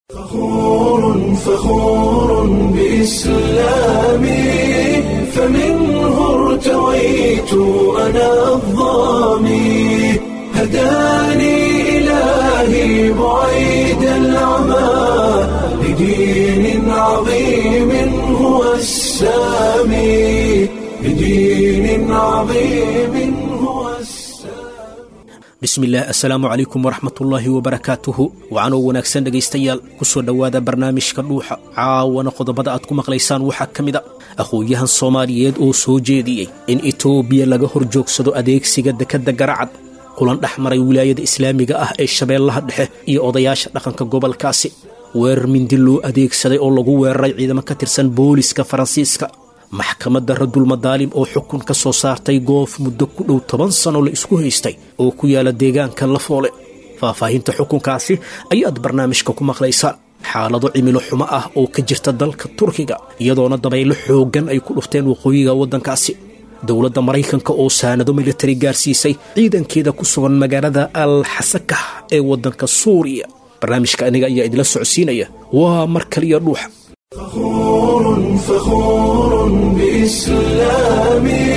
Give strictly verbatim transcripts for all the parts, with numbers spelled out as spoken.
فخور فخور بإسلامي فمنه ارتويت أنا الضامي هداني إلهي بعيد العمى لدين عظيم هو السامي لدين عظيم هو السامي bismillaah assalaamu calaykum waraxmatullaahi wabarakaatuhu wacanoo wanaagsan dhegaystayaal ku soo dhowaada barnaamijka dhuuxa caawana qodobada aad ku maqlaysaan waxaa ka mid a aqoon-yahan soomaaliyeed oo soo jeediyey in itoobiya laga hor joogsado adeegsiga dekadda garacad kulan dhex maray wilaayada islaamiga ah ee shabeellaha dhexe iyo odayaasha dhaqanka gobolkaasi weerar mindi loo adeegsaday oo lagu weeraray ciidamo ka tirsan booliska faransiiska maxkamadda radulmadaalim oo xukun ka soo saartay goof muddo ku dhow toban sano la isku haystay oo ku yaala deegaanka lafoole faahfaahinta xukunkaasi ayaad barnaamijka ku maqlaysaan xaalado cimilo xumo ah oo ka jirta dalka turkiga iyadoona dabaylo xooggan ay ku dhufteen waqooyiga waddankaasi dowladda maraykanka oo saanado militari gaarsiisay ciidankeeda ku sugan magaalada al xasakah ee waddanka suuriya barnaamijka aniga ayaa idila socodsiinaya waa mar kaliya dhuuxa فخور فخور بإسلامي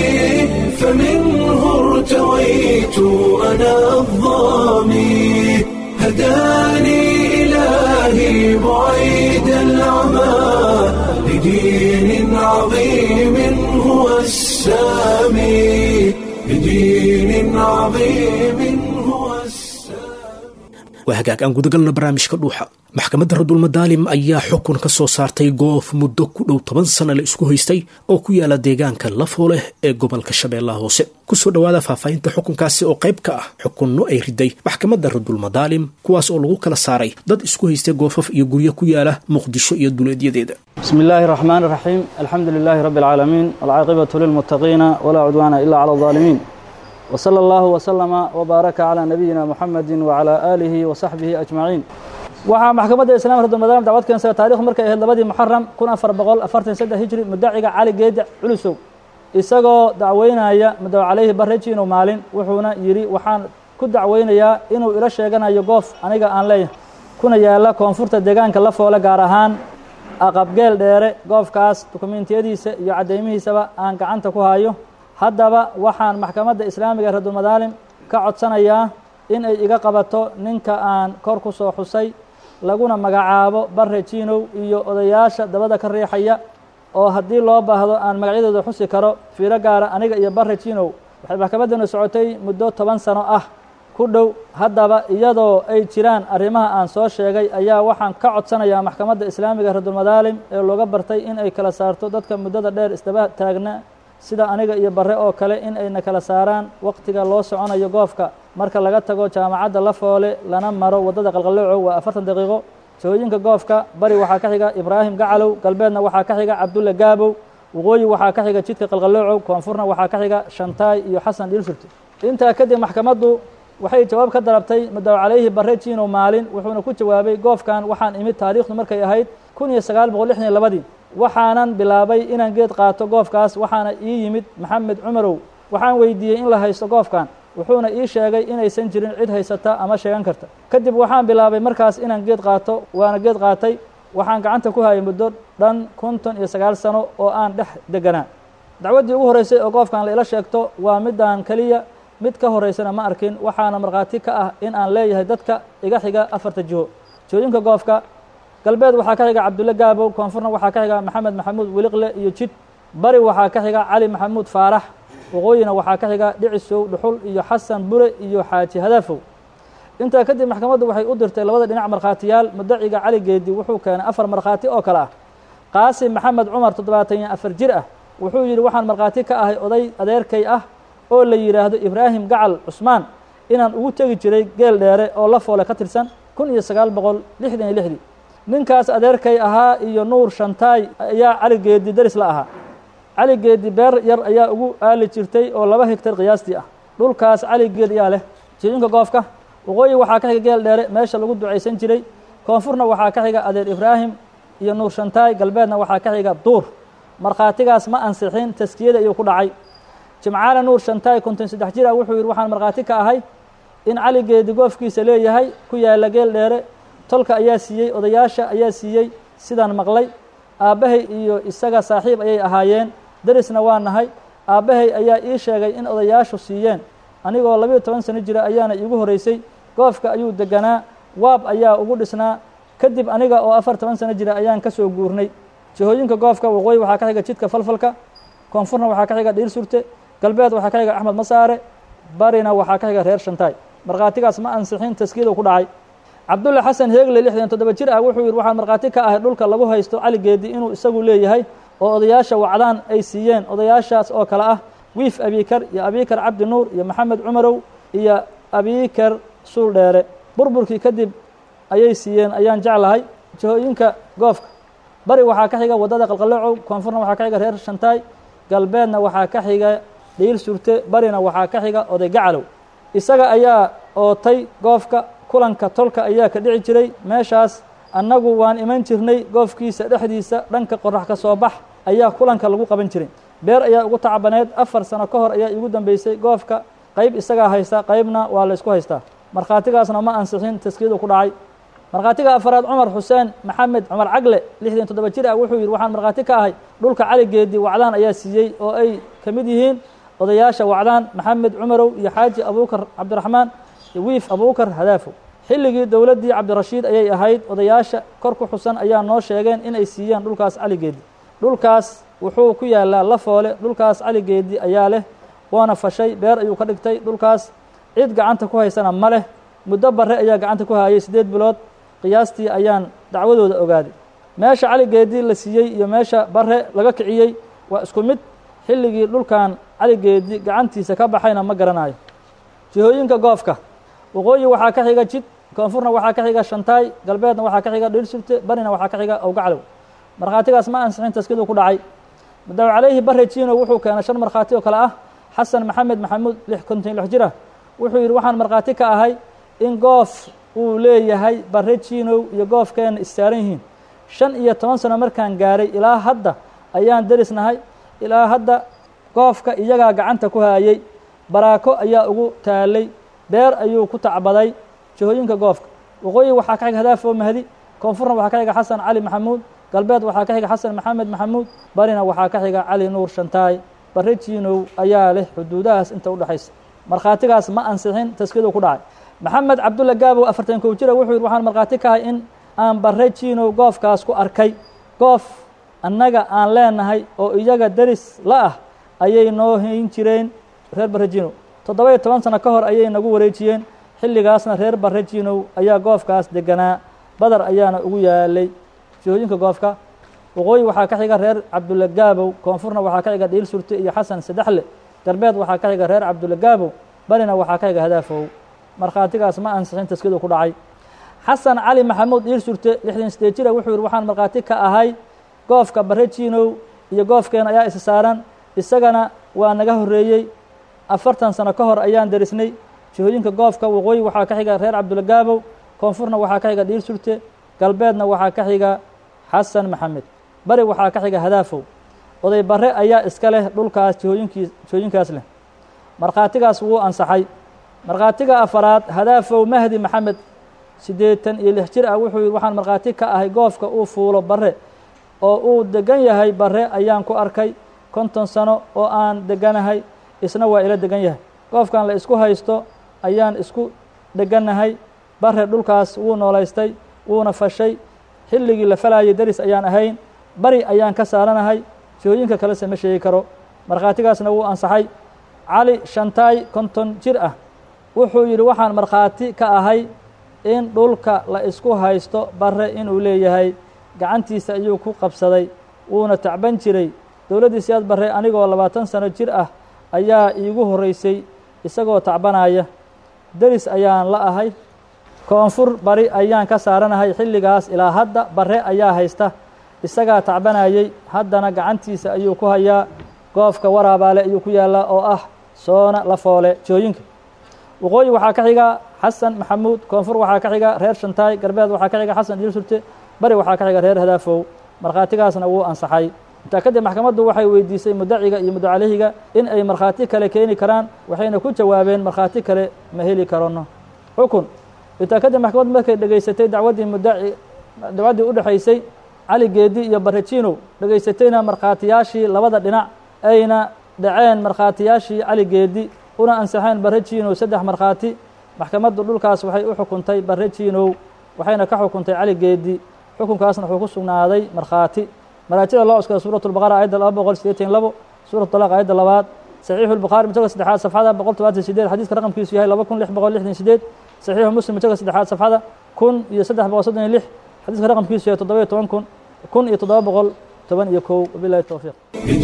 فمنه ارتويت أنا الضامي هداني إلهي بعيد العمى لدين عظيم هو السامي لدين عظيم هو السامي waa hagaag aan gudagalna barnaamijka dhuuxa maxkamadda radulmadaalim ayaa xukun ka soo saartay goof muddo ku dhow toban sana la isku haystay oo ku yaala deegaanka lafooleh ee gobolka shabeellaha hoose kusoo dhowaada faahfaahinta xukunkaasi oo qayb ka ah xukunno ay riday maxkamadda radulmadaalim kuwaas oo lagu kala saaray dad isku haystay goofaf iyo guryo ku yaala muqdisho iyo duleedyadeeda بسم الله الرحمن الرحيم الحمد لله رب العالمين والعاقبة للمتقين ولا عدوان إلا على الظالمين وصلى الله وسلم وبارك على نبينا محمد وعلى آله وصحبه أجمعين waxaa maxkamadda islaamka radulmadaalim dacwad keensay taariikhdu markay ahayd labadii muxaram kun afar boqol afartan saddex hijri mudaciga cali geedic culusow isagoo dacweynaya madaw calayhi barreji inuu maalin wuxuuna yidhi waxaan ku dacweynayaa inuu ila sheeganayo goof aniga aan leeyahay kuna yaala koonfurta deegaanka lafoole gaar ahaan aqabgeel dheere goofkaas dukumentiyadiisa iyo caddeymihiisaba aan gacanta ku hayo haddaba waxaan maxkamadda islaamiga ee radulmadaalim ka codsanayaa in ay iga qabato ninka aan kor ku soo xusay laguna magacaabo barre jiinow iyo odayaasha dabada ka riixaya oo haddii loo baahdo aan magacyadooda xusi karo fiiro gaara aniga iyo barre jiinow waxay maxkamaddana socotay muddo toban sano ah ku dhow haddaba iyadoo ay jiraan arrimaha aan soo sheegay ayaa waxaan ka codsanayaa maxkamadda islaamiga ee radulmadaalim ee looga bartay in ay kala saarto dadka muddada dheer isdaba taagna sida aniga iyo barre oo kale in ayna kala saaraan waqtiga loo soconayo goofka marka laga tago jaamacadda lafoole lana maro waddada qalqaloocow waa afartan daqiiqo jihooyinka goofka bari waxaa ka xiga ibraahim gacalow galbeedna waxaa ka xiga cabdulle gaabow waqooyi waxaa ka xiga jidka qalqaloocow koonfurna waxaa ka xiga shantaay iyo xasan dhiilsurti intaa kadib maxkamaddu waxay jawaab ka dalabtay madaw calayhi barre jiinow maalin wuxuuna ku jawaabay goofkan waxaan imid taariikhdu markay ahayd kun iyo sagaal boqol lixdan iyo labadii waxaanan bilaabay inaan geed qaato goofkaas waxaana ii yimid maxamed cumarow waxaan weydiiyey in la haysto goofkan wuxuuna ii sheegay inaysan jirin cid haysata ama sheegan karta kadib waxaan bilaabay markaas inaan geed qaato waana geed qaatay waxaan gacanta ku hayay muddo dhan konton iyo sagaal sano oo aan dhex deganaa dacwaddii ugu horreysay oo goofkan la ila sheegto waa midaan keliya mid ka horreysana ma arkin waxaana markhaati ka ah in aan leeyahay dadka iga xiga afarta jiho jihooyinka goofka galbeed waxaa ka xiga cabdulle gaabow koonfurna waxaa ka xiga maxamed maxamuud weliqle iyo jid bari waxaa ka xiga cali maxamuud faarax waqooyina waxaa ka xiga dhicisow dhuxul iyo xasan bure iyo xaaji hadaafow intaa kadib maxkamaddu waxay u dirtay labada dhinac markhaatiyaal mudaciga cali geedi wuxuu keenay afar markhaati oo kale ah qaasim maxamed cumar toddobaatan iyo afar jir ah wuxuu yidhi waxaan markhaati ka ahay oday adeerkay ah oo la yidhaahdo ibraahim gacal cusmaan inaan ugu tegi jiray geel dheere oo lafoole ka tirsan kun iyo sagaal boqol lixdan iyo lixdii ninkaas adeerkay ahaa iyo nuur shantaay ayaa cali geedi deris la ahaa cali geedi beer yar ayaa ugu aali jirtay oo laba hegtar qiyaastii ah dhulkaas cali geed ayaa leh jihooyinka goofka waqooyi waxaa ka xiga geel dheere meesha lagu ducaysan jiray koonfurna waxaa ka xiga adeer ibraahim iyo nuur shantaay galbeedna waxaa ka xiga duur markhaatigaas ma ansixin taskiyada iyuu ku dhacay jimcaale nuur shantaay konton saddex jir ah wuxuu yidhi waxaan markhaati ka ahay in cali geedi goofkiisa leeyahay ku yaalla geel dheere tolka ayaa siiyey odayaasha ayaa siiyey sidaan maqlay aabbahay iyo isaga saaxiib ayay ahaayeen derisna waa nahay aabbahay ayaa ii sheegay in odayaashu siiyeen anigoo labiyo toban sano jira ayaana iigu horeysay goofka ayuu deganaa waab ayaa ugu dhisnaa kadib aniga oo afar toban sano jira ayaan ka soo guurnay jihooyinka goofka waqooyi waxaa ka xiga jidka falfalka koonfurna waxaa ka xiga dhiir surte galbeed waxaa ka xiga axmed masaare barina waxaa ka xiga reer shantaay markhaatigaas ma ansixin taskiidu ku dhacay cabdulle xasan heegle lixdan toddoba jir ah wuxuu yidhi waxaan markhaati ka ahay dhulka lagu haysto cali geedi inuu isagu leeyahay oo odayaasha wacdaan ay siiyeen odayaashaas oo kale ah wiif abikar iyo abikar cabdi nuur iyo maxamed cumarow iyo abikar suul dheere burburkii kadib ayay siiyeen ayaan jeclahay jihooyinka goofka bari waxaa ka xiga waddada qalqaloocow koonfurna waxaa ka xiga reer shantaay galbeedna waxaa ka xiga dhiil surte barina waxaa ka xiga oday gacalow isaga ayaa ootay goofka kulanka tolka ayaa ka dhici jiray meeshaas annagu waan iman jirnay goofkiisa dhexdiisa dhanka qorax ka soo bax ayaa kulanka lagu qaban jiray beer ayaa ugu tacabaneed afar sano ka hor ayaa iigu dambeysay goofka qayb isagaa haysta qaybna waa la ysku haystaa markhaatigaasna ma ansixin taskiidu ku dhacay markhaatiga afaraad cumar xuseen maxamed cumar cagle lixdan toddoba jir ah wuxuu yidhi waxaan markhaati ka ahay dhulka cali geedi wacdaan ayaa siiyey oo ay ka mid yihiin odayaasha wacdaan maxamed cumarow iyo xaaji abuukar cabdiraxmaan iyo wiif abuukar hadaafow xilligii dowladdii cabdirashiid ayay ahayd odayaasha kor ku xusan ayaa noo sheegeen inay siiyeen dhulkaas cali geedi dhulkaas wuxuu ku yaalaa lafoole dhulkaas cali geedi ayaa leh waana fashay beer ayuu ka dhigtay dhulkaas cid gacanta ku haysana ma leh muddo barre ayaa gacanta ku hayay siddeed bilood qiyaastii ayaan dacwadooda ogaaday meesha cali geedi la siiyey iyo meesha barre laga kiciyey waa isku mid xilligii dhulkan cali geedi gacantiisa ka baxayna ma garanayo jihooyinka goofka waqooyi waxaa ka xiga jid koonfurna waxaa ka xiga shantaay galbeedna waxaa ka xiga dhiir surte barina waxaa ka xiga owgaclow markhaatigaas ma ansixin taskidu ku dhacay madaw calayhi barre jiino wuxuu keenay shan markhaati oo kale ah xasan maxamed maxamuud lix konton lix jir ah wuxuu yidhi waxaan markhaati ka ahay in goof uu leeyahay barre jiinow iyo goofkeenna issaaran yihiin shan iyo toban sano markaan gaaray ilaa hadda ayaan derisnahay ilaa hadda goofka iyagaa gacanta ku haayey baraako ayaa ugu taalay beer ayuu ku tacbaday jihooyinka goofka waqooyi waxaa ka xiga hadaafoo mahdi koonfurna waxaa ka xiga xasan cali maxamuud galbeed waxaa ka xiga xasan maxamed maxamuud barina waxaa ka xiga cali nuur shantaay barre jiinow ayaa leh xuduudahaas inta u dhexaysa markhaatigaas ma ansixin taskidu ku dhacay maxamed cabdulle gaabow afartan kow jira wuxuu yidhi waxaan markhaati ka ahay in aan barre jiinow goofkaas ku arkay goof annaga aan leenahay oo iyaga deris la ah ayay noo hayn jireen reer barre jiinow toddoba iyo toban sano ka hor ayay nagu wareejiyeen xilligaasna reer barre jiinow ayaa goofkaas deganaa badar ayaana ugu yaalay jihooyinka goofka waqooyi waxaa ka xiga reer cabdulle gaabow koonfurna waxaa ka xiga dhiil surte iyo xasan saddexle galbeed waxaa ka xiga reer cabdulle gaabow barina waxaa ka xiga hadaafow markhaatigaas ma ansixin taskidu ku dhacay xasan cali maxamuud dhiil surte lixdan sideed jira wuxuu yidhi waxaan markhaati ka ahay goofka barre jiinow iyo goofkeena ayaa isa saaran isagana waa naga horreeyey afartan sano ka hor ayaan derisnay jihooyinka goofka waqooyi waxaa ka xiga reer cabdulle gaabow koonfurna waxaa ka xiga dhiil surte galbeedna waxaa ka xiga xasan maxamed bari waxaa ka xiga hadaafow oday barre ayaa iska leh dhulkaas jihooyinkii jihooyinkaas leh markhaatigaas wuu ansaxay markhaatiga afaraad hadaafow mahdi maxamed siddeetan iyo lix jir ah wuxuu yidhi waxaan markhaati ka ahay goofka uu fuulo barre oo uu degan yahay barre ayaan ku arkay konton sano oo aan deganahay isna waa ila degan yahay goofkan la isku haysto ayaan isku degannahay barre dhulkaas wuu noolaystay wuuna fashay xilligii la falaayay deris ayaan ahayn bari ayaan ka saaranahay jihooyinka kalese ma sheegi karo markhaatigaasna wuu ansaxay cali shantaay konton jir ah wuxuu yidhi waxaan markhaati ka ahay in dhulka la isku haysto barre inuu leeyahay gacantiisa ayuu ku qabsaday wuuna tacban jiray dowladdii siyaad barre anigoo labaatan sano jir ah ayaa iigu horreysay isagoo tacbanaya deris ayaan la ahay koonfur bari ayaan ka saaranahay xilligaas ilaa hadda barre ayaa haysta isagaa tacbanayey haddana gacantiisa ayuu ku hayaa goofka waraabaale ayuu ku yaallaa oo ah soona lafoole jihooyinka waqooyi waxaa ka xiga xasan maxamuud koonfur waxaa ka xiga reer shantaay galbeed waxaa ka xiga xasan dhiil surte bari waxaa ka xiga reer hadaafow markhaatigaasna wuu ansaxay intaa kadib maxkamaddu waxay weydiisay mudaciga iyo mudacaleyhiga in ay markhaati kale keeni karaan waxayna ku jawaabeen markhaati kale ma heli karano xukun intaa kadib maxkamad markay dhegaysatay dacwaddii muddaci dacwaddii u dhexaysay cali geedi iyo barrajinow dhegaysatayna markhaatiyaashii labada dhinac ayna dhaceen markhaatiyaashii cali geedi una ansaxeen barrajinow saddex markhaati maxkamaddu dhulkaas waxay u xukuntay barrajinow waxayna ka xukuntay cali geedi xukunkaasna wuxuu ku sugnaaday markhaati maraajida loo cuskada suuratu lbaqara aayadda laba boqol sideetan labo suuratu talaaq aayadda labaad saxiixu lbukhaari mujallad saddexaad safxada boqol todobaatan sideed xadiiska raqamkiisu yahay laba kun lix boqol lixdan sideed saxiixu muslim mujallad saddexaad safxada kun iyo saddex boqol soddon iyo lix xadiiska raqamkiisu yahay toddoba iyo toban kun kun iyo toddoba boqol toban iyo kow wabillahi towfiiq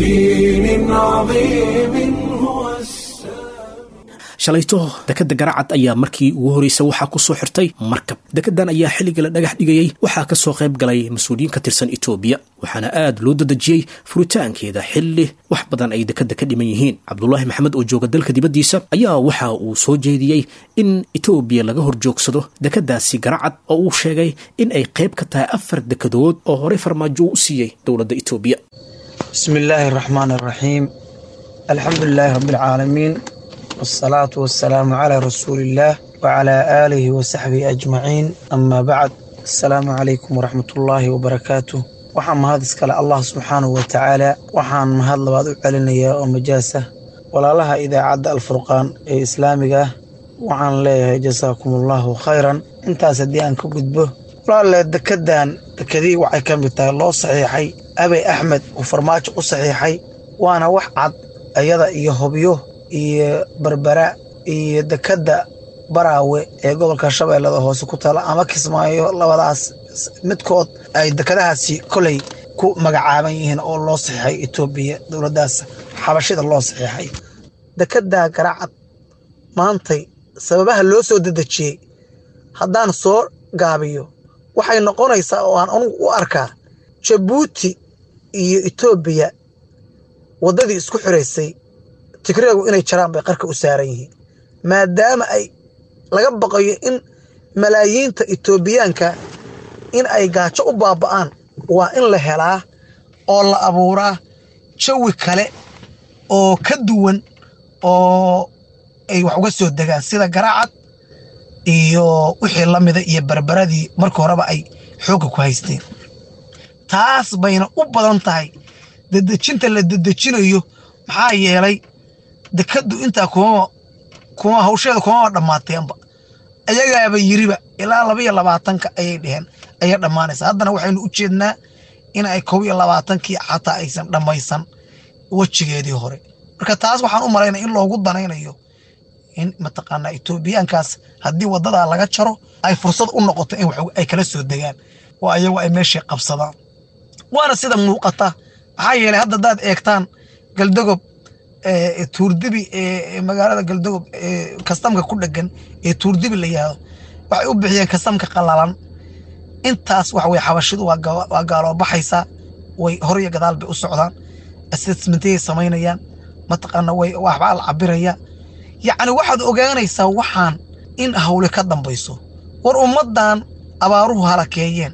shalayto dekadda garacad ayaa markii ugu horreysay waxaa ku soo xirtay markab dekeddan ayaa xilliga la dhagax dhigayey waxaa ka soo qayb galay mas-uuliyiin ka tirsan etoobiya waxaana aad loo dadejiyey furitaankeeda xilli wax badan ay dekedda ka dhiman yihiin cabdulaahi maxamed oo jooga dalka dibaddiisa ayaa waxa uu soo jeediyey in etoobiya laga hor joogsado dekeddaasi garacad oo uu sheegay in ay qayb ka tahay afar dekedood oo horey farmaajo u siiyey dowladda etoobiya bismi illaahi araxmaan araxiim alxamdu lilaahi rabbialcaalamiin والصلاة والسلام على رسول الله وعلى آله وصحبه أجمعين أما بعد السلام عليكم ورحمة الله وبركاته وحان مهاد اسكال الله سبحانه وتعالى وحان مهاد لبعض علينا ومجاسة ولا لها إذا عد الفرقان إسلامي وحان ليه جزاكم الله خيرا انت سديان كبدبه ولا لا دكدان دكدي وعي كان بتاع الله صحيحي أبي أحمد وفرماج صحيحي وأنا وحد أيضا يهبيوه iyo barbara iyo dekadda baraawe ee gobolka shabeellada hoose ku taala ama Kismaayo labadaas midkood ay dekadahaasi kolay ku magacaaban yihiin oo loo saxiixay Itoobiya dowladdaas xabashida loo saxiixay dekadda garacad maantay sababaha loo soo dadajiyay haddaan soo gaabiyo waxay noqonaysaa oo aan u arkaa Djibouti iyo Itoobiya wadadii isku xireysay tikreegu inay jaraan bay qarka u saaran yihiin maadaama ay laga baqayo in malaayiinta Itoobiyaanka in ay gaajo u baaba'aan waa in la helaa oo la abuuraa jawi kale oo ka duwan oo ay wax uga soo degaan sida garacad iyo wixii la mida iyo barbaradii markii horeba ay xoogga ku haysteen taas bayna u badan tahay dadajinta la dadajinayo maxaa yeelay dekadu inta kuma kuma hawsheeda kuma dhamaateenba ayagaaba yiriba ilaa laba iyo labaatanka ayay dheheen ayaa dhamaanaysa haddana waxaynu u jeednaa in ay kow iyo labaatankii xataa aysan dhamaysan wajigeedii hore marka taas waxaan u maleynaa in loogu danaynayo in mataqaana Itoobiyaankaas haddii wadada laga jaro ay fursad u noqoto in wax ay kala soo degaan oo ayagu ay meesha qabsadaan waana sida muuqata maxaa yeelay hadda dad eegtaan galdagob ee tuurdibi ee magaalada galdagob ee kastamka ku dhagan ee tuurdibi la yiraahdo waxay u bixiyeen kastamka qalalan intaas wax way xabashidu waa gaalo baxaysa way hor iyo gadaal bay u socdaan assessmentay sameynayaan mataqaana way waxba la cabiraya yaani waxaad ogaanaysaa waxaan in hawle ka dambayso war ummadan abaaruhu halakeeyeen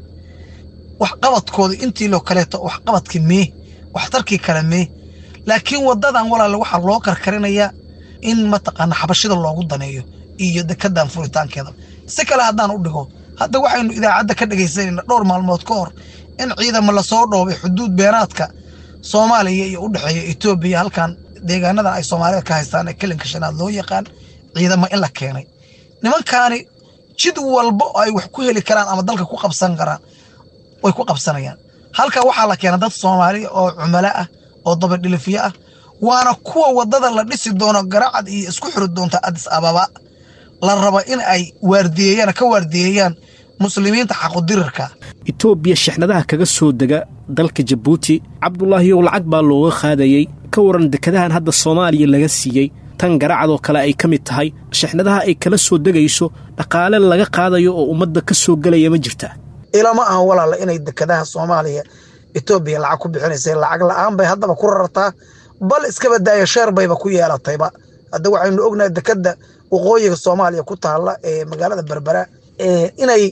wax qabadkooda intii loo kaleeto wax qabadkii mee wax tarkii kale mee laakiin wadadan walaal waxa loo karkarinaya in mataqaana xabashida loogu daneeyo iyo dekedan furitaankeeda si kale hadaan u dhigo hadda waxaynu idaacada ka dhageysanayna dhowr maalmood ka hor in ciidamo la soo dhoobay xuduud beenaadka Soomaaliya iyo u dhaxeeya Itoobiya halkan deegaanada ay Soomaalida ka haystaan ee kalinka shanaad loo yaqaan ciidamo in la keenay nimankaani jid walba ay wax ku heli karaan ama dalka ku qabsan karaan way ku qabsanayaan halka waxa la keenay dad Soomaali oo cumala ah oo daba dhilifiya ah waana kuwa wadada la dhisi doono garacad iyo isku xiri doonta Addis Ababa la raba in ay waardiyeeyaan ka waardiyeeyaan muslimiinta xaq u dirirka Itoobiya shixnadaha kaga soo daga dalka Djibouti Cabdullaahi oo lacag baa looga qaadayay ka waran dekadahan hadda Soomaaliya laga siiyay tan garacad oo kale ay kamid tahay shixnadaha ay kala soo dagayso dhaqaale laga qaadayo oo ummadda ka soo galaya ma jirta ilama aan walaal inay dekadaha Soomaaliya Itoobiya lacag ku bixinaysa lacag la'aan bay haddaba ku rartaa bal iska badaaya sheer bayba ku yeelatayba hadda waxaynu ognahay dekada waqooyiga Soomaaliya ku taala ee magaalada Berbera ee inay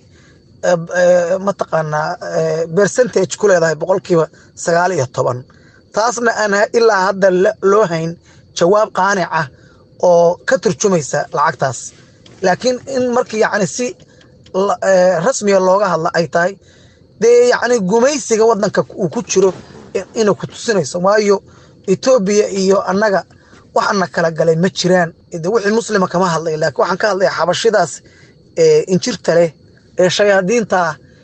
mataqaana percentage ku leedahay boqolkiiba sagaal iyo toban taasna aan ilaa hadda loo hayn jawaab qaanic ah oo ka turjumaysa lacagtaas laakiin in markii yaani si rasmiga looga hadla ay tahay dee yacni gumaysiga waddanka uu ku jiro inay ku tusinayso waayo Ethiopia iyo annaga waxaana kala galay ma jiraan wixii muslima kama hadlay laakiin waxaan ka hadlayaa xabashidaas ee injirta leh ee shayaadiinta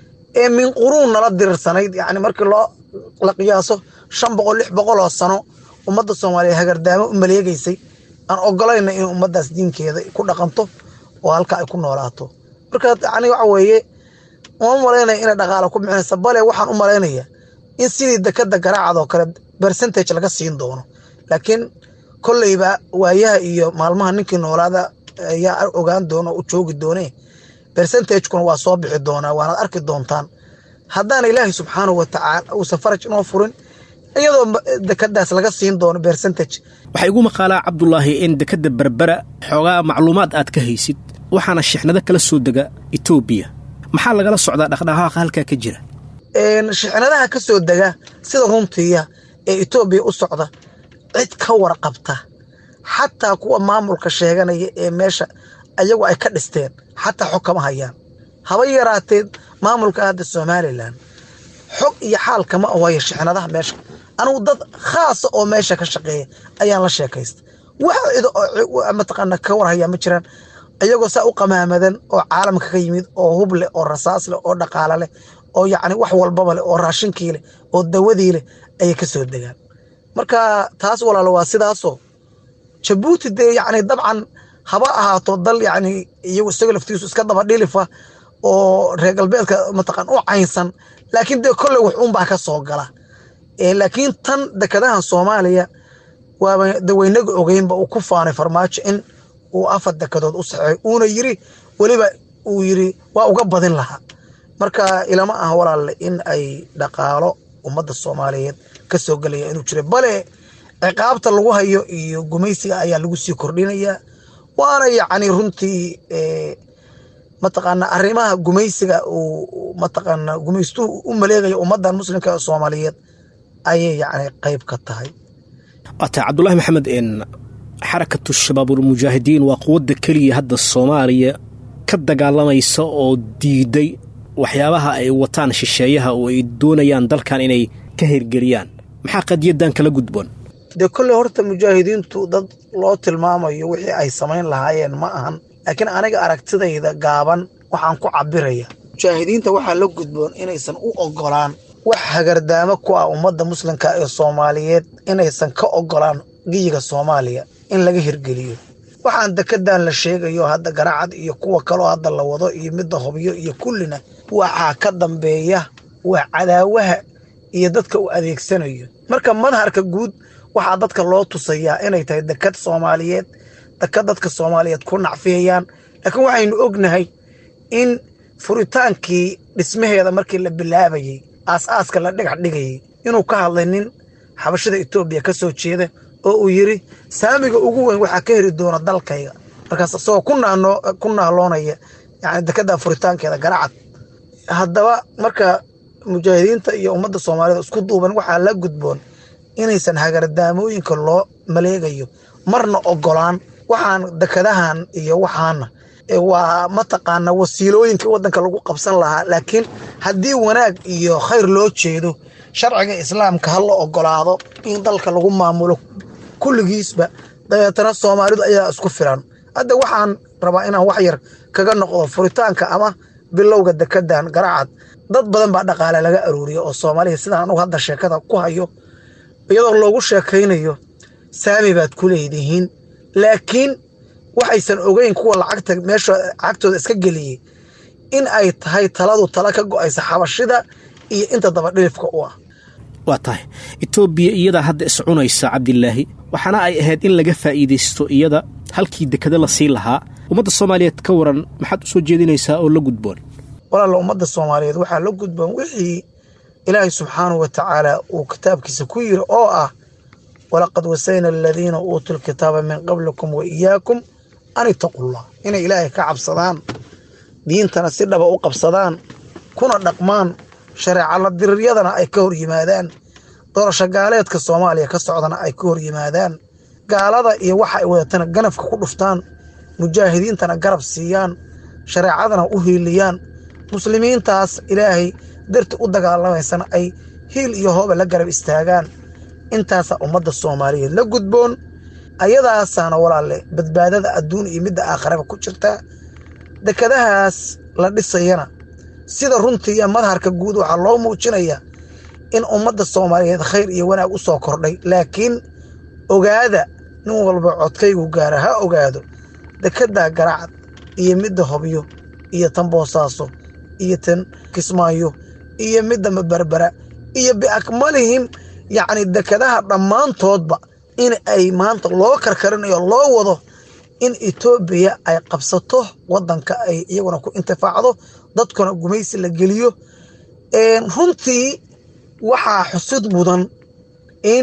ee min quruun nala dirirsanayd yacni markii loo la qiyaaso shan boqol lix boqol oo sano ummadda Soomaaliyeed hagardaamo u maleegaysay aan ogolayna in ummaddaas diinkeeda ku dhaqanto oo halka ay ku noolaato marka yacni waxa weeye uma maleynaya inay dhaqaale ku bixinaysa bale waxaan u maleynayaa in sidii dekada garaacad oo kale percentage laga siin doono laakiin kollayba waayaha iyo maalmaha ninkii noolaada ayaa ogaan doono u joogi doonee percentage-kuna waa soo bixi doonaa waanaad arki doontaan haddaan ilaahay subxaanahu wa tacaala uusan faraj inoo furin iyadoo dekadaas laga siin doono percentage. waxaa igu maqaalaa cabdulaahi in dekada berbera xoogaa macluumaad aad ka haysid waxaana shixnado kala soo dega Ethiopia maxaa lagala socdaa dhaqdhaqaaqa halkaa ka jira shixnadaha ka soo dega sida runtiya ee Ethiopia u socda cid ka warqabta xataa kuwa maamulka sheeganaya ee meesha ayagu ay ka dhisteen xataa xukuma hayaan haba yaraatee maamulka hadda Somaliland xog iyo xaal kama awaya shixnadaha meesha anigu dad khaas oo meesha ka shaqeeya ayaan la sheekaystay waxa cid ama taqana ka war haya ma jiraan ayagoo saa u qamaamadan oo caalamka ka yimid oo hub leh oo rasaas leh oo dhaqaale leh oo yacni wax walba leh oo raashinkii leh oo dawadii leh ay ka soo degaan marka taas walaalo waa sidaasoo Djibouti de yacni dabcan haba ahaato dal yacni iyagu isaga laftiisu iska daba dhilifa oo reer galbeedka mataqan u caynsan laakiin de kolley wax uun baa ka soo gala ee laakiin tan dekadahan Soomaaliya waa daweynaga ogeynba uu ku faanay farmaajo in uu afar dekadood u saxay uuna yiri waliba uu yiri waa uga badin lahaa marka ilama ah walaal in ay dhaqaalo ummadda Soomaaliyeed ka soo galaya inuu jiro bale ciqaabta lagu hayo iyo gumaysiga ayaa lagu sii kordhinaya waana yacni runtii ee mataqaana arrimaha gumaysiga uu mataqaana gumaystu u maleegayo ummadda muslimka ee Soomaaliyeed ayay yacni qayb ka tahay ata Cabdullah Maxamed in xarakatu shabaab mujaahidiin waa quwadda kaliya hadda Soomaaliya ka dagaalamaysa oo diiday waxyaabaha ay wataan shisheeyaha oo ay doonayaan dalkan inay ka hirgeliyaan maxaa qadiyadan kala gudboon de kulli horta mujaahidiintu dad loo tilmaamayo wixii ay sameyn lahaayeen ma ahan laakiin aniga aragtidayda gaaban waxaan ku cabiraya mujaahidiinta waxaa la gudboon inaysan u ogolaan wax hagardaamo ku ah ummadda muslimka ee Soomaaliyeed inaysan ka ogolaan giyiga Soomaaliya in laga hirgeliyo waxaan dekadan la sheegayo hadda garaacad iyo kuwa kale oo hadda la wado iyo midda hubiyo iyo kullina waxa ka dambeeya waa cadaawaha iyo dadka u adeegsanayo marka madharka guud waxa dadka loo tusayaa inay tahay dekad Soomaaliyeed dekad dadka Soomaaliyeed ku nacfiyaan laakiin waxaynu ognahay in furitaankii dhismaheeda markii la bilaabayay aas-aaska la dhagax dhigay inuu ka hadlay nin xabashada Ethiopia ka soo jeeda oo uu yiri saamiga ugu weyn waxa ka heri doona dalkayga markaas soo kunaano kunaaloonaya yaani dekada furitaankeeda garaacad haddaba marka mujaahidiinta iyo ummadda Soomaaliyeed isku duuban waxa la gudboon inaysan hagardaamooyinka loo maleegayo marna ogolaan waxaan dekadahan iyo waxaana waa mataqaana wasiilooyinka wadanka lagu qabsan lahaa laakiin haddii wanaag iyo khayr loo jeedo sharciga islaamka hal loo ogolaado in dalka lagu maamulo kulligiisba dabeetana Soomaalidu ayaa isku filan hadda waxaan rabaa inaan wax yar kaga noqdo furitaanka ama bilowga dekadan garaacad dad badan baa dhaqaale laga aruuriyo oo Soomaaliya sidaan anigu hadda sheekada ku hayo iyadoo loogu sheekaynayo saami baad ku leeyihiin laakiin waxaysan ogeyn kuwa lacagta meesha lacagtooda iska galiyay in ay tahay taladu tala ka go'aysa xabashida iyo inta daba dhilifka u ah waa tahay Ethiopia iyada hadda iscunaysa Cabdilaahi waxana ay ahayd in laga faa'iideysto iyada halkii dekada la sii lahaa ummadda Soomaaliyeed ka waran maxaad u soo jeedinaysaa oo la gudboon walaal ummadda Soomaaliyeed waxa la gudboon wixii Ilaahay subhanahu wa ta'ala uu kitaabkiisa ku yiri oo ah walaqad wasayna alladheena uutul kitaaba min qablikum wa iyyakum an taqullah ina Ilaahay ka cabsadaan diintana si dhaba u qabsadaan kuna dhaqmaan shariicada dirriyadana ay ka hor yimaadaan doorasho gaaleedka Soomaaliya ka socdana ay ka hor yimaadaan gaalada iyo waxa ay wadatana ganafka ku dhuftaan mujaahidiintana garab siiyaan shareecadana u hiiliyaan muslimiintaas ilaahay darti u dagaalamaysana ay hiil iyo hooba la garab istaagaan intaasaa ummadda soomaaliyeed la gudboon ayadaasaana walaalle badbaadada adduun iyo midda aakhiraba ku jirta dekadahaas la dhisayana sida runtii iyo madharka guud waxaa loo muujinayaa in ummadda soomaaliyeed khayr iyo wanaag u soo kordhay laakiin ogaada nin walba codkaygu gaara ha ogaado dekeddaa garacad iyo midda hobyo iyo tan boosaaso iyo tan kismaayo iyo midda mabarbara iyo biakmalihim yacni dekadaha dhammaantoodba in ay maanta loo karkarinayo loo wado in etoobiya ay qabsato waddanka ay iyaguna ku intifaacdo dadkuna gumaysi la geliyo runtii waxaa xusud mudan in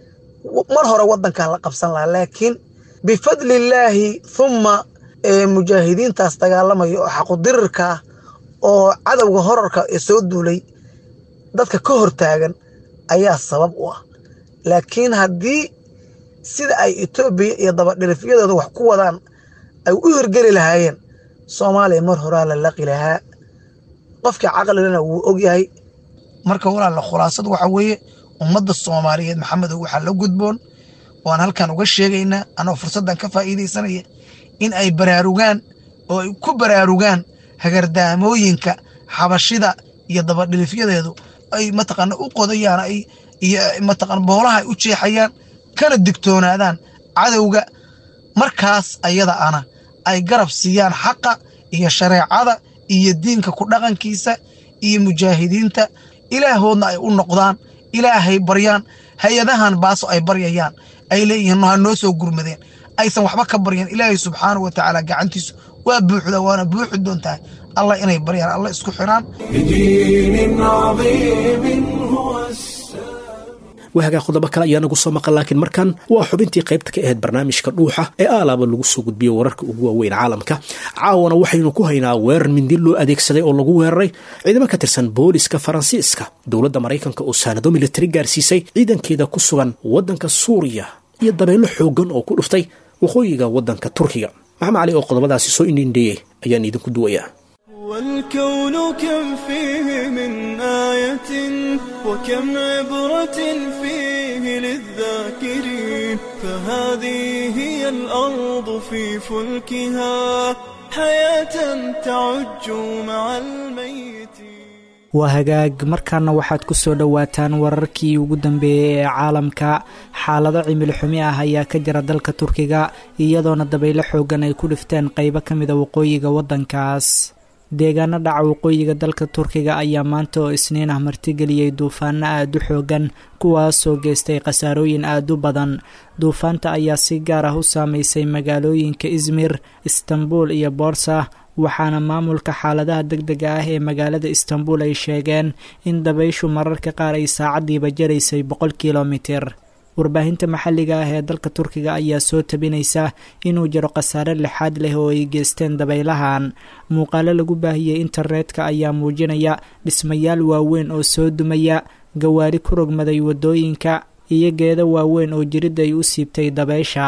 mar hore waddankan la qabsan lahaa laakiin bifadlillaahi humma mujaahidiintaas dagaalamaya oo xaqudirirka oo cadowga horarka ee soo duulay dadka ka hortaagan ayaa sabab u ah laakiin haddii sida ay etoobiya iyo dabadhilifyadooda wax ku wadaan ay u hirgeli lahaayeen soomaaliya mar horaa la laqi lahaa qofkii caqlilana wuu og yahay marka walaalla khulaasadu waxa weeye ummadda soomaaliyeed maxamedow waxaa la gudboon waan halkan uga sheegaynaa anoo fursaddan ka faa'iidaysanaya in ay baraarugaan oo ay ku baraarugaan hagardaamooyinka xabashida iyo dabadhilifyadeedu ay mataqaana u qodayaan ay iyo mataqaana boolaha ay u jeexayaan kana digtoonaadaan cadowga markaas ayada ana ay garab siiyaan xaqa iyo shareecada iyo diinka ku dhaqankiisa iyo mujaahidiinta ilaahoodna ay u noqdaan ilaahay baryaan hay-adahan baaso ay baryayaan ay leeyihiin ha noo soo gurmadeen aysan waxba ka baryan ilaahay subxaanahu watacaala gacantiisu waa buuxda waana buuxi doontaa allah inay baryaan allah isku xiraan wahagaa qodobo kale ayaa nagu soo maqan laakiin markan waa xubintii qaybta ka ahayd barnaamijka dhuuxa ee aalaaba lagu soo gudbiyey wararka ugu waaweyn caalamka caawana waxaynu ku haynaa weerar mindi loo adeegsaday oo lagu weeraray ciidamo ka tirsan booliska faransiiska dowladda maraykanka oo saanado militari gaarsiisay ciidankeeda ku sugan waddanka suuriya iyo dabeelo xooggan oo ku dhuftay waqooyiga waddanka turkiga maxamed cali oo qodobadaasi soo indhindheeyey ayaan idinku duwayaa والكون كم فيه من آية وكم عبرة فيه للذاكرين فهذه هي الأرض في فلكها حياة تعج مع الميت. waa hagaag markaana waxaad ku soo dhowaataan wararkii ugu dambeeyey ee caalamka xaalado cimilo xumi ah ayaa ka jira dalka turkiga iyadoona dabaylo xoogan ay ku dhifteen qaybo ka mida waqooyiga waddankaas deegaano dhaca waqooyiga dalka turkiga ayaa maanta oo isniin ah martigeliyey duufaano aada u xoogan kuwaasoo geystay khasaarooyin aada u badan duufaanta ayaa si gaar ah u saameysay magaalooyinka izmir istanbul iyo boorsa waxaana maamulka xaaladaha deg dega ah ee magaalada istanbul ay sheegeen in dabayshu mararka qaar ay saacaddiiba jaraysay boqol kilomitir warbaahinta maxalliga ah ee dalka turkiga ayaa soo tabinaysa inuu jiro khasaare lixaad leh oo ay geysteen dabaylahan muuqaalo lagu baahiyey internetka ayaa muujinaya dhismayaal waaweyn oo soo dumaya gawaari ku rogmaday waddooyinka iyo geedo waaweyn oo jiridda ay u siibtay dabaysha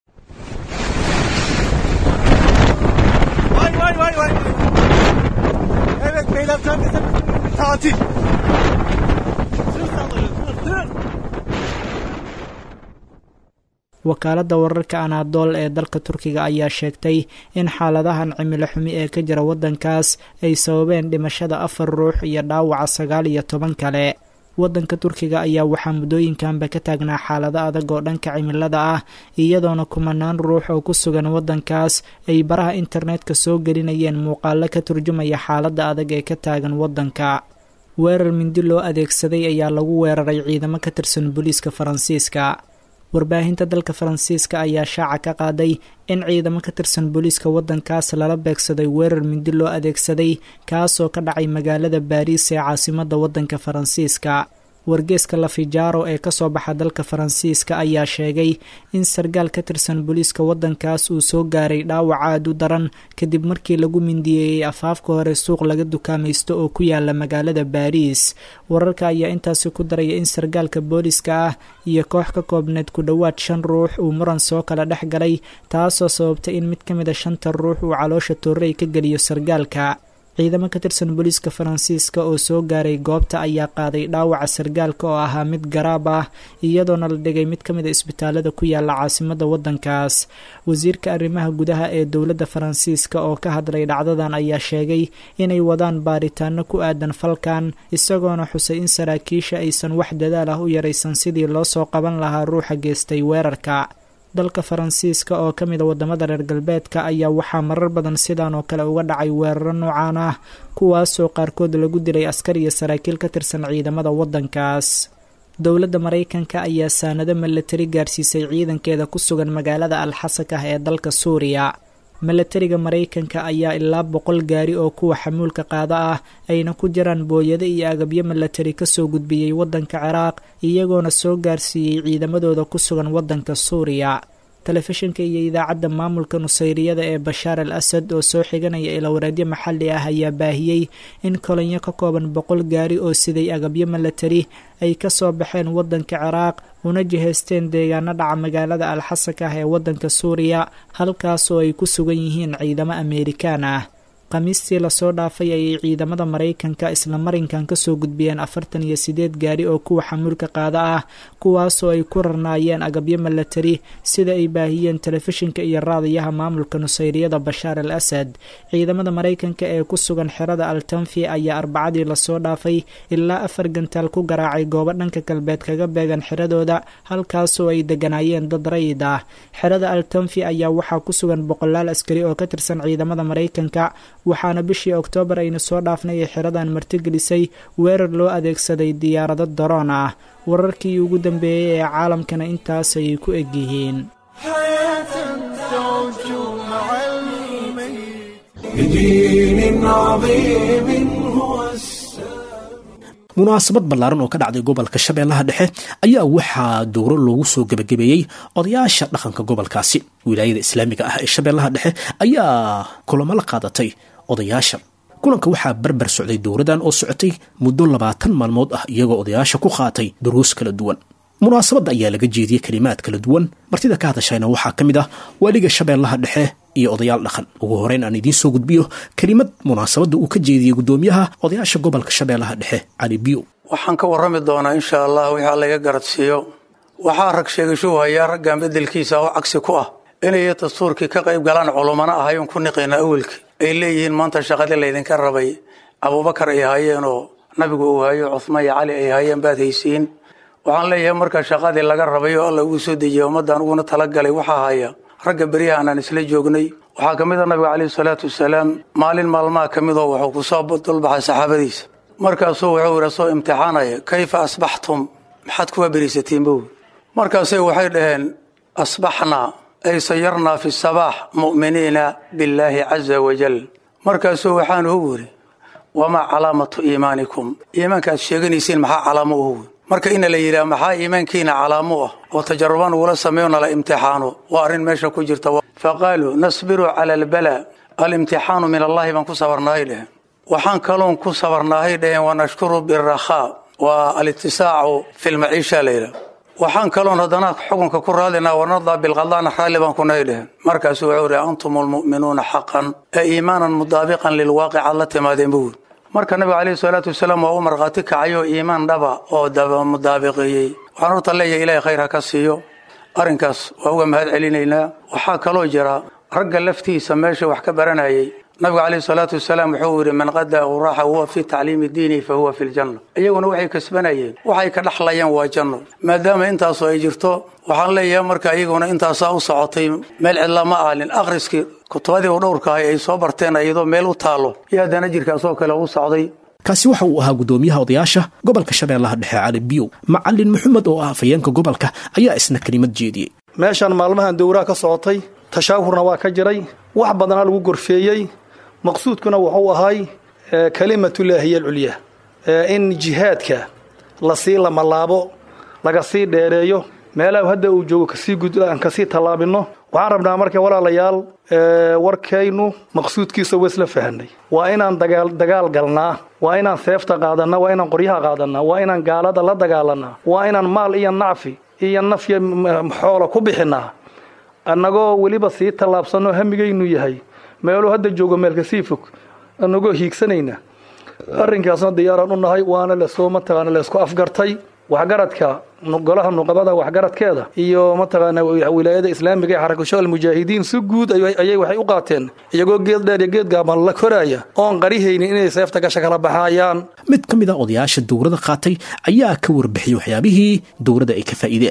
wakaaladda wararka anaadool ee dalka turkiga ayaa sheegtay in xaaladahan cimilo xumi ee ka jira waddankaas ay sababeen dhimashada afar ruux iyo dhaawaca sagaal iyo toban kale waddanka turkiga ayaa waxaa muddooyinkanba ka taagnaa xaalado adag oo dhanka cimilada ah iyadoona kumanaan ruux oo ku sugan waddankaas ay baraha internetka soo gelinayeen muuqaalo ka turjumaya xaaladda adag ee ka taagan waddanka weerar mindi loo adeegsaday ayaa lagu weeraray ciidamo ka tirsan booliiska faransiiska warbaahinta dalka faransiiska ayaa shaaca ka qaaday in ciidamo ka tirsan booliiska waddankaas lala beegsaday weerar mindi loo adeegsaday kaasoo ka dhacay magaalada baariis ee caasimadda waddanka faransiiska wargeeska lafijaaro ee kasoo baxa dalka faransiiska ayaa sheegay in sargaal ka tirsan booliiska waddankaas uu soo gaaray dhaawac aad u daran kadib markii lagu mindiyeeyey afaafka hore suuq laga dukaamaysto oo ku yaala magaalada baariis. wararka ayaa intaasi ku daraya in sargaalka booliiska ah iyo koox ka koobneed ku dhowaad shan ruux uu muran soo kala dhex galay, taasoo sababtay in mid ka mid a shanta ruux uu caloosha toorey ka geliyo sargaalka. ciidamo ka tirsan booliiska faransiiska oo soo gaaray goobta ayaa qaaday dhaawaca sargaalka oo ahaa mid garaab ah, iyadoona la dhigay mid ka mid a isbitaalada ku yaala caasimada waddankaas. wasiirka arrimaha gudaha ee dowladda faransiiska oo ka hadlay dhacdadan ayaa sheegay inay wadaan baaritaano ku aadan falkan, isagoona xusay in saraakiisha aysan wax dadaal ah u yaraysan sidii loo soo qaban lahaa ruuxa geystay weerarka. dalka faransiiska oo ka mid a wadamada reer galbeedka ayaa waxaa marar badan sidan oo kale uga dhacay weeraro noocaan ah, kuwaasoo qaarkood lagu dilay askar iyo saraakiil ka tirsan ciidamada waddankaas. dowladda maraykanka ayaa saanado milatari gaarsiisay ciidankeeda ku sugan magaalada alxasakah ee dalka suuriya. milatariga maraykanka ayaa ilaa boqol gaari oo kuwa xamuulka qaada ah ayna ku jiraan booyado iyo agabyo milatari kasoo gudbiyey waddanka ciraaq, iyagoona soo gaarsiiyey ciidamadooda ku sugan waddanka suuriya. telefishinka iyo idaacadda maamulka nusayriyada ee bashaar al asad oo soo xiganaya ilowreedyo maxalli ah ayaa baahiyey in kolonyo ka kooban boqol gaari oo siday agabyo milatari ay ka soo baxeen waddanka ciraaq una jihaysteen deegaano dhaca magaalada alxasakah ee waddanka suuriya, halkaasoo ay ku sugan yihiin ciidamo ameerikaan ah. khamiistii lasoo dhaafay ayay ciidamada maraykanka isla marinkan kasoo gudbiyeen afartan iyo sideed gaari oo kuwa xamuulka qaada ah, kuwaasoo ay ku rarnaayeen agabyo milatari sida ay baahiyeen telefishinka iyo raadiyaha maamulka nusayriyada bashaar al asad. ciidamada maraykanka ee ku sugan xerada altanfi ayaa arbacadii lasoo dhaafay ilaa afar gantaal ku garaacay goobo dhanka galbeed kaga beegan xeradooda, halkaasoo ay deganaayeen dad rayid ah. xerada altanfi ayaa waxaa ku sugan boqolaal askari oo ka tirsan ciidamada maraykanka, waxaana bishii oktoobar aynu soo dhaafnay ee xeradan martigelisay weerar loo adeegsaday diyaarado daroon ah. wararkii ugu dambeeyey ee caalamkana intaasay ku egyihiin. munaasabad ballaaran oo ka dhacday gobolka shabeellaha dhexe ayaa waxaa dowro loogu soo gebagabeeyey odayaasha dhaqanka gobolkaasi. wilaayada islaamiga ah ee shabeellaha dhexe ayaa kulamo la qaadatay odayaasha. kulanka waxaa barbar socday dowradan oo socotay muddo labaatan maalmood ah, iyagoo odayaasha ku qaatay duruus kala duwan. munaasabadda ayaa laga jeediyey kelimaad kala duwan. martida ka hadashayna waxaa ka mid ah waaliga shabeellaha dhexe iyo odayaal dhaqan. ugu horeyn aan idiin soo gudbiyo kelimad munaasabadda uu ka jeediyey guddoomiyaha odayaasha gobolka shabeellaha dhexe cali biyo. waxaan ka warrami doonaa insha allah wixii laga garadsiiyo. waxaa rag sheegasho hayaa raggan bedelkiisa oo cagsi ku ah inay dastuurkii ka qayb galaan culumana ahayn ku niqeena awilkii ay leeyihiin maanta shaqadii laydinka rabay abubakar ay hayeen oo nabigu uu hayo cuthmaan iyo cali ay hayeen baad haysiin. waxaan leeyahay marka shaqadii laga rabay oo alla ugu soo dejiyay ummaddan uguna talagalay waxaa haya ragga beriyahan aan isla joognay. waxaa ka mid ah nabiga calayhi salaatu wasalaam maalin maalmaha ka mid oo wuxuu ku soo dulbaxay saxaabadiisa, markaasuu wuxuu yidhi soo imtixaanaya kayfa asbaxtum, maxaad kuwa beriisatiin bow. markaasay waxay dhaheen asbaxnaa ay sayarnaa fi sabaax mu'miniina billaahi caza wajal. markaasuu waxaan ugu yidhi wamaa calaamatu iimaanikum, iimaanka aad sheeganaysiin maxaa calaamo uhu. marka ina la yidhaha maxaa iimaankiina calaamo ah oo tajarubaan ugula sameeyo nala imtixaano, waa arrin meesha ku jirta. faqaaluu nasbiru cala albalaa, alimtixaanu min allahi baan ku sabarnaahay dheheen. waxaan kaloon ku sabarnaahay dheheen wanashkuru birakhaa, waa alitisaacu fi lmaciisha layidhaha. waxaan kaloon haddana xukunka ku raadinaa wanardaa bilqadaana raalli baan kunahay dheheen. markaasuu wuxuu ihi antum almu'minuuna xaqan ee iimaanan mudaabiqan lilwaaqicaad la timaadeen buur. marka nabiga calayhi salaatu wasalaam waa u markhaati kacayoo iimaan dhaba oo daba mudaabiqeeyey. waxaan horta leeyahay ilaahay khayr ha ka siiyo, arrinkaas waa uga mahad celinaynaa. waxaa kaloo jira ragga laftiisa meesha wax ka baranayay. nabiga calayhi salaatu wasalaam wuxuu yidhi man qadaa uraaxa huwa fii tacliimi diini fa huwa fi ljanna. iyaguna waxay kasbanayeen waxay ka dhexlayeen waa janno. maadaama intaasoo ay jirto waxaan leeyahay marka iyaguna intaasaa u socotay meel cidla ma aalin. akhriskii kutubadii u dhowrkahay ay soo barteen iyadoo meel u taalo iyo haddana jirkaasoo kale u socday. kaasi waxa uu ahaa guddoomiyaha odayaasha gobolka shabeellaha dhexe cali biyow. macalin maxamed oo ah afayeenka gobolka ayaa isna kelimad jeediyey. meeshan maalmahan dowraha ka socotay tashaawurna waa ka jiray, wax badana lagu gorfeeyey. maqsuudkuna wuxuu ahay kalimatullaahi hiya alculyaa, in jihaadka lasii lamalaabo laga sii dheereeyo meelaha hadda uu joogo kasii gud aan kasii tallaabino waxaan rabnaa marka walaalayaal warkaynu maqsuudkiisa waa isla fahanay waa inaan dagaal dagaal galnaa waa inaan seefta qaadanaa waa inaan qoryaha qaadanaa waa inaan gaalada la dagaalanaa waa inaan maal iyo nacfi iyo nafya xoolo ku bixinaa annagoo weliba sii tallaabsanoo hamigaynu yahay meeluu hadda joogo meel kasii fog annagoo hiigsanayna arrinkaasna diyaaraan u nahay waana lasoo mataqaana laysku afgartay waxgaradka golaha nuqabada waxgaradkeeda iyo mataqaana wilaayada islaamiga ee xarakada shacabul mujaahidiin si guud ayay waxay u qaateen iyagoo geed dheer iyo geed gaaban la koraya oon qarihaynin inay seefta gasha kala baxayaan mid ka mid ah odayaasha dowladda qaatay ayaa ka warbixiyay waxyaabihii dowladda ay ka faa'iideen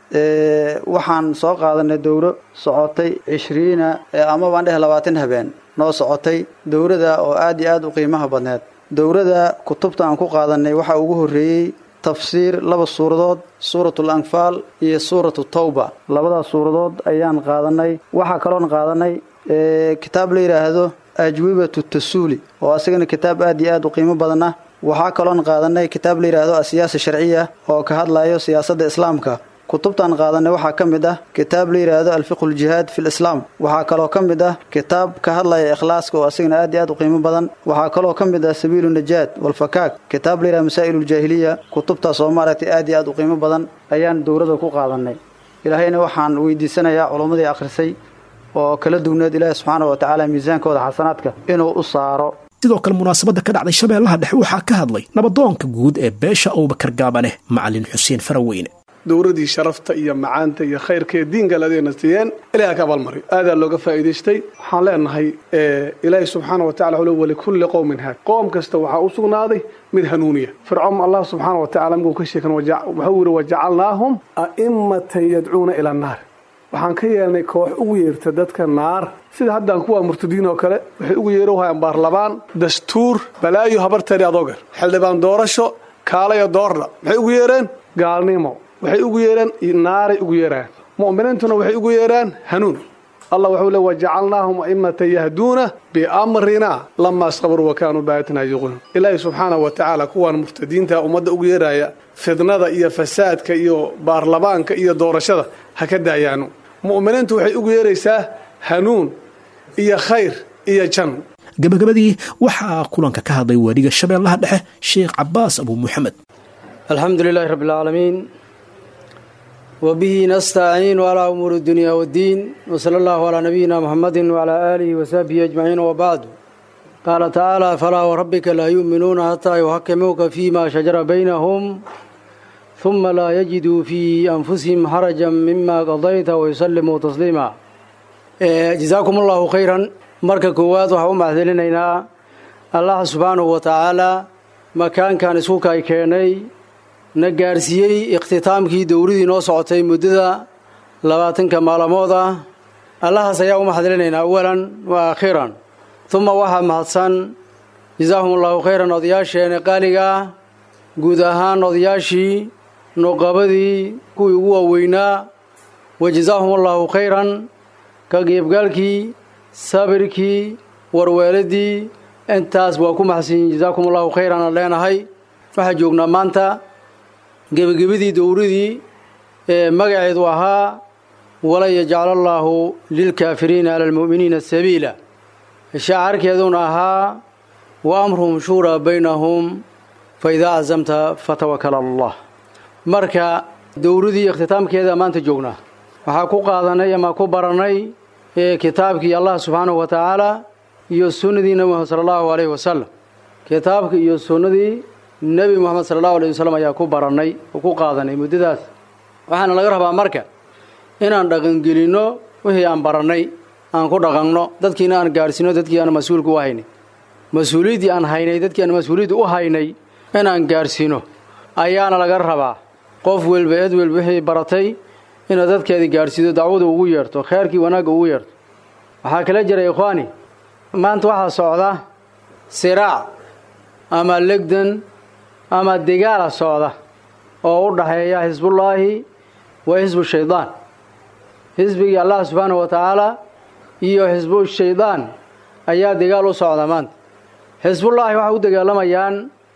waxaan soo qaadanay dowro socotay cishriina ama baan dheh labaatan habeen noo socotay dowladda oo aad iyo aad u qiimaha badneed dowladda kutubta aan ku qaadanay waxa ugu horeeyay tafsiir laba suuradood suuratul anfaal iyo suuratu tawba labadaas suuradood ayaan qaadanay waxaa kaloon qaadanay kitaab la yidhaahdo ajwibatu tasuuli oo asagana kitaab aad iyo aad u qiimo badan ah waxaa kaloon qaadanay kitaab la yidhaahdo asiyaasa sharciya oo ka hadlayo siyaasadda islaamka kutubtaan qaadanay waxaa ka mid ah kitaab la yidhaahdo alfiqhu ljihaad fi lislaam waxaa kaloo ka mid ah kitaab ka hadlaya ikhlaaska oo asigana aad iyo aad u qiimo badan waxaa kaloo ka mid ah sabiilu najaad walfakaak kitaab la yidhahdo masaa'ilu ljaahiliya kutubtaas oo maaragtay aad iyo aad u qiimo badan ayaan dowladda ku qaadanay ilaahayna waxaan weydiisanayaa culummadii akhrisay oo kala duwneed ilaahi subxaana wa tacaala miisaankooda xasanaadka inuu u saaro sidoo kale munaasabadda ka dhacday shabeellaha dhexe waxaa ka hadlay nabadoonka guud ee beesha abubakar gaabaneh macalin xuseen faraweyne dowladii sharafta iyo macaanta iyo khayrka diinka ladeena siiyeen ilaaha ka abaalmariyo aadaa looga faa'iidaystay waxaan leenahay ilaahi subxaana wa tacala wuxuu walikulli qowmin haad qoom kasta waxaa u sugnaaday mid hanuuniya fircoon allah subxaana wa tacala markuu ka sheekan wuxuu yidhi wajacalnaahum a'immatan yadcuuna ila annaar waxaan ka yeelnay koox ugu yeerta dadka naar sida haddaan kuwa murtadiin oo kale waxay ugu yeero hayaan baarlamaan dastuur balaayo habarteeri adoogar xildhibaan doorasho kaalayo doordha maxay ugu yeereen gaalnimo waxay ugu yeeraan naaray ugu yeeraan mu'miniintuna waxay ugu yeeraan hanuun allah wuxuu leeyahay waja'alnaahum a'immatan yahduuna biamrina lamma sabaru wa kaanu baayatina yuqun ilaahi subxaanahu wa ta'ala kuwan murtadiinta ummadda ugu yeeraya fidnada iyo fasaadka iyo baarlamaanka iyo doorashada ha ka daayaano mu'miniintu waxay ugu yeeraysaa hanuun iyo khayr iyo janno gabagabadii waxaa kulanka ka hadlay waadiga shabeellaha dhexe sheekh cabaas abu muxamed alxamdulilaahi rabbil caalamiin وبه نستعين على أمور الدنيا والدين وصلى الله على نبينا محمد وعلى آله وصحبه أجمعين وبعد قال تعالى فلا وربك لا يؤمنون حتى يحكموك فيما شجر بينهم ثم لا يجدوا في أنفسهم حرجا مما قضيت ويسلموا تسليما جزاكم الله خيرا مركا كواد وحوم أهدلنا الله سبحانه وتعالى مكان كان سوكا كيني na gaarsiiyey ikhtitaamkii dowladii noo socotay muddada labaatanka maalmood ah allahaas ayaa u mahadcelinaynaa awalan wa aakhiran uma waxaa mahadsan jazaahum allahu khayran odayaasheena qaaliga ah guud ahaan odayaashii nuqabadii kuwii ugu waaweynaa wa jazaahum allahu khayran ka geebgaalkii sabirkii warweeladii intaas waa ku mahadsanyihin jazaakum allahu khayran aan leenahay waxaa joognaa maanta gebagabadii dowladii ee magaceedu ahaa walan yajcala allaahu lilkaafiriina cala almu'miniina sabiila shacarkeeduna ahaa wa amruhum shuuraa baynahum fa idaa cazamta fatawakal cala allah marka dowladii ikhtitaamkeeda maanta joognaa waxaa ku qaadanay ama ku barannay kitaabkii allah subxaanahu wa tacaala iyo sunnadii nebi moxamed sala allahu alayhi wasalam kitaabka iyo sunnadii nebi moxamed sala allahu alayhi wasalam ayaa ku barannay oo ku qaadanay muddadaas waxaana laga rabaa marka inaan dhaqangelinno wixii aan barannay aan ku dhaqanno dadkiina aan gaadhsiino dadkii aan mas-uulka u haynay mas-uuliyaddii aan haynay dadkii aan mas-uuliyadda u haynay inaan gaadhsiino ayaana laga rabaa qof welba eed welba wixii baratay inaad dadkeedii gaadhsiido dacwada ugu yeerto khayrkii wanaagga ugu yeerto waxaa kala jira ikhwaani maanta waxaa socda siraac ama legdan ama degaala socda oo u dhaxeeya xisbullaahi wa xisbu shaydaan xisbigii allah subxaanahu wa tacaala iyo xisbu shaydaan ayaa degaal u socda maanta xisbullaahi waxay u dagaalamayaan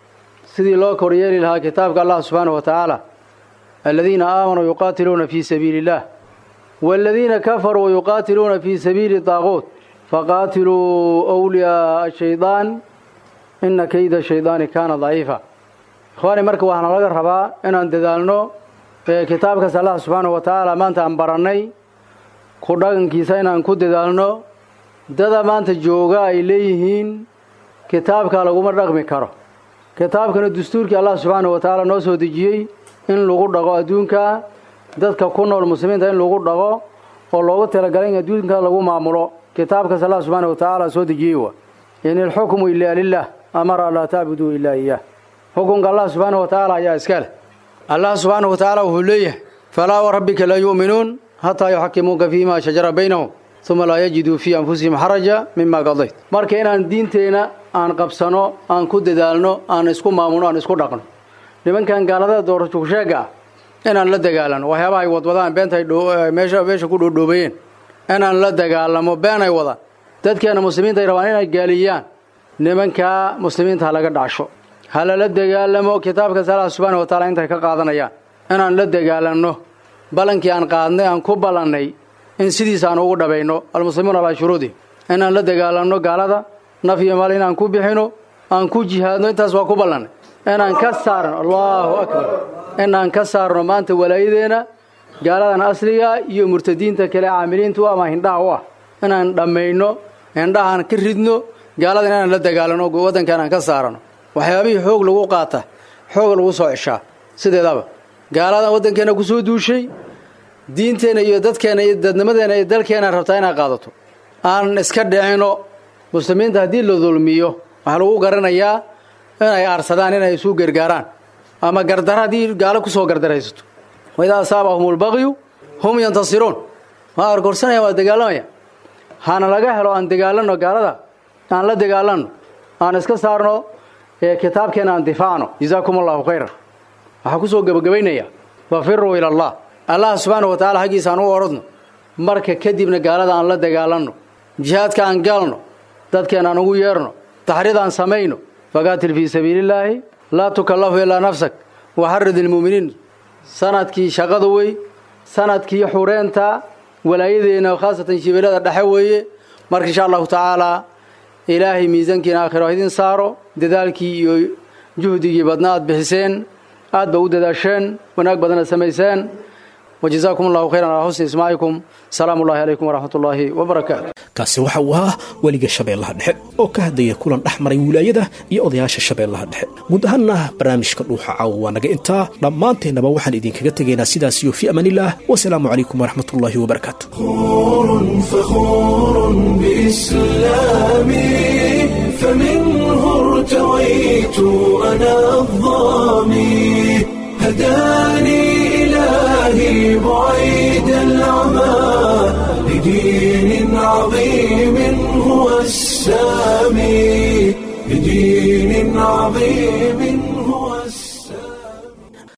sidii loo koryeeli lahaa kitaabka allah subxaanahu wa tacaala aladiina aamanuu yuqaatiluuna fii sabiili illah waaladiina kafaruu yuqaatiluuna fii sabiili daaquut faqaatiluu wliyaaa shaydaan ina kayda shaydaani kaana daciifa ikhwaani marka waxaana laga rabaa inaan dadaalno kitaabkaas allah subxaanahu wa tacaala maanta aan barannay ku dhaqankiisa inaan ku dadaalno dada maanta jooga ay leeyihiin kitaabka laguma dhaqmi karo kitaabkana dastuurkii allah subxaanahu wa tacaala noo soo dejiyey in lagu dhaqo adduunka dadka ku nool muslimiinta in lagu dhaqo oo loogu talagalay in adduunka lagu maamulo kitaabkaas allah subxaanahu wa tacaala soo dejiyey wa in alxukmu ilaa lilah amara laa tacbuduu ilaa iyaah xukunka allah subxaanahu wa tacaala ayaa iska leh allah subxaanahu wa tacaala wuxuu leeyahay falaa warabbika laa yu'minuun hataa yuxakimuuka fiimaa shajara baynahum uma laa yajiduu fii anfusihim xaraja mima qadayt marka inaan diinteenna aan qabsano aan ku dadaalno aan isku maamulno aan isku dhaqno nimankan gaalada doorashugsheega ah inaan la dagaalano waxyaabaha ay wadwadaan beenta ay meesha meesha ku dhoodhoobayeen inaan la dagaalamo been ay wadaan dadkeena muslimiinta ay rabaan inay gaaliyaan nimankaa muslimiinta ha laga dhacsho ha lala dagaalamo kitaabkaas allah subxaanahu wa tacaala intay ka qaadanayaan inaan la dagaalanno ballankii aan qaadnay aan ku ballannay in sidiisa aan ugu dhabayno almuslimuuna alaa shuruudi inaan la dagaalanno gaalada naf iyo maal inaan ku bixino aan ku jihaadno intaas waa ku ballannay inaan ka saarno allahu akbar inaan ka saarno maanta walaayadeena gaaladan asliga iyo murtadiinta kale caamiliintu ama hindhaha u ah inaan dhammayno hindhahaan ka ridno gaaladan inaan la dagaalanno waddankan aan ka saarano waxyaabihii xoog lagu qaata xoog lagu soo ceshaa sideedaba gaaladan waddankeena ku soo duushay diinteenna iyo dadkeena iyo dadnimadeena iyo dalkeena rabtaa inaad qaadato aan iska dhicino muslimiinta haddii la dulmiyo waxaa lagu garanayaa inay aarsadaan inay isu gargaaraan ama gardara haddii gaalo ku soo gardaraysato waidaa asaabahum ulbaqyu hum yantasiruun waa argorsanaya waa dagaalamaya hana laga helo aan dagaalanno gaalada aan la dagaalanno aan iska saarno kitaabkeena aan difaacno jazaakum allahu khayran waxaa ku soo gebagabaynaya wafiruu ila allah allah subxaanahu wa tacaala xaggiisa aan u orodno marka kadibna gaalada aan la dagaalanno jihaadka aan galno dadkeena aan ugu yeerno taxriid aan samayno faqaatil fii sabiilillaahi laa tukallafu ilaa nafsak waxarid ilmu'miniin sanadkii shaqada wey sanadkii xureenta walaayadeena khaasatan shibeelada dhexe weeye marka insha allahu tacaalaa ilaahay miisaankiina aakhiro idin saaro dadaalkii iyo juhdigii badna aad bixiseen aad ba u dadaasheen wanaag badana samayseen وجزاكم الله خيرا على حسن اسماعكم سلام الله عليكم ورحمة الله وبركاته kaasi waxa uu ahaa weliga shabeellaha dhexe oo ka hadlaya kulan dhexmaray wilaayada iyo odayaasha shabeellaha dhexe guud ahaanna barnaamijka dhuuxa caawa waa naga intaa dhammaanteennaba waxaan idinkaga tegaynaa sidaas iyo fi amaanillaah wasalaamu calaykum waraxmatullaahi wabarakaatu فخور بإسلامي فمنه ارتويت أنا الظامي هداني إلهي بعيد العمى لدين عظيم هو السامي لدين عظيم